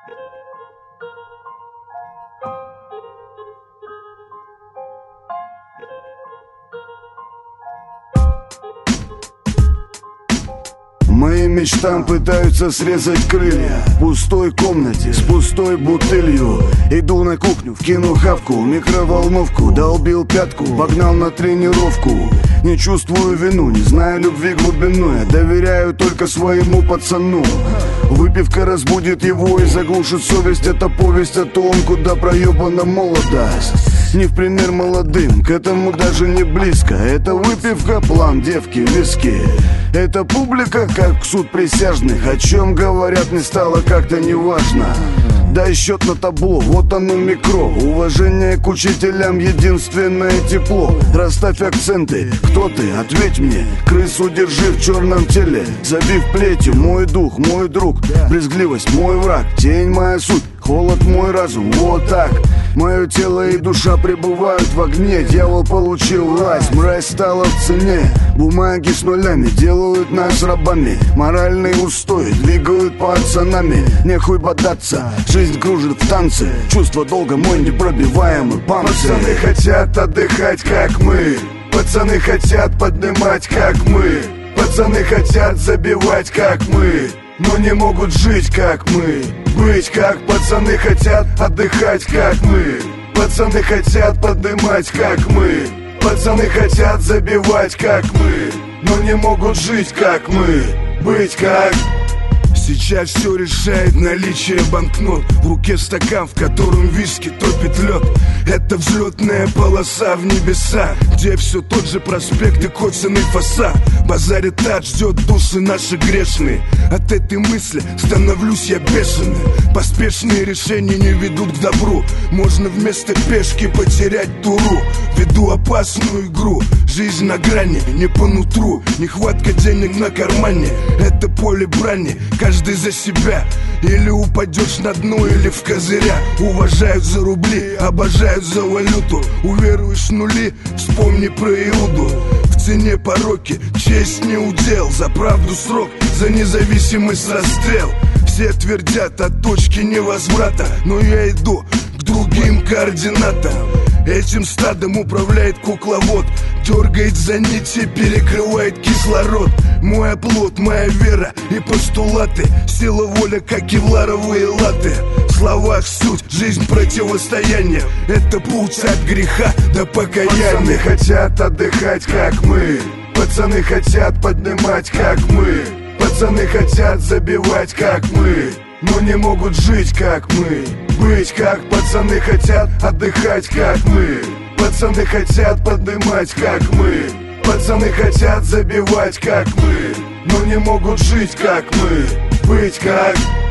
Моим мечтам пытаются срезать крылья в пустой комнате с пустой бутылью. Иду на кухню, вкину хавку, микроволновку, долбил пятку, погнал на тренировку. Не чувствую вину, не знаю любви глубину, я доверяю только своему пацану. Выпивка разбудит его и заглушит совесть. Это повесть о том, куда проебана молодость. Не в пример молодым, к этому даже не близко. Это выпивка, план девки, виски. Это публика, как суд присяжных. О чем говорят, не стало как-то неважно. Дай счет на табло, вот оно микро. Уважение к учителям, единственное тепло. Расставь акценты, кто ты, ответь мне. Крысу держи в черном теле, забив плетью. Мой дух, мой друг, брезгливость, мой враг. Тень моя суть, холод мой разум, вот так. Мое тело и душа пребывают в огне. Дьявол получил власть, мразь стала в цене. Бумаги с нулями делают нас рабами. Моральные устои двигают пацанами. Нехуй бодаться, жизнь кружит в танце. Чувство долга мой непробиваемый панцирь. Пацаны хотят отдыхать, как мы. Пацаны хотят поднимать, как мы. Пацаны хотят забивать, как мы. Но не могут жить, как мы. Быть, как пацаны хотят отдыхать, как мы. Пацаны хотят поднимать, как мы. Пацаны хотят забивать, как мы. Но не могут жить, как мы. Быть, как... Сейчас все решает наличие банкнот. В руке стакан, в котором виски топит лед. Это взлетная полоса в небеса, где все тот же проспект и косвенный фасад. Базарит тат, ждет души наши грешные. От этой мысли становлюсь я бешеный. Поспешные решения не ведут к добру. Можно вместо пешки потерять туру. Веду опасную игру, жизнь на грани, не по нутру. Нехватка денег на кармане, это поле брани. Каждый за себя, или упадешь на дно, или в козыря. Уважают за рубли, обожают за валюту. Уверуешь в нули, вспомни про Иуду. В цене пороки, честь не удел. За правду срок, за независимость расстрел. Все твердят о точке невозврата, но я иду к другим координатам. Этим стадом управляет кукловод. Дергает за нити, перекрывает кислород. Мой оплот, моя вера и постулаты. Сила воля, как кевларовые латы. В словах суть, жизнь противостояние. Это путь от греха до покаяния. Пацаны хотят отдыхать, как мы. Пацаны хотят поднимать, как мы. Пацаны хотят забивать, как мы. Но не могут жить, как мы. Быть, как пацаны хотят отдыхать, как мы. Пацаны хотят поднимать, как мы. Пацаны хотят забивать, как мы. Но не могут жить, как мы. Быть, как...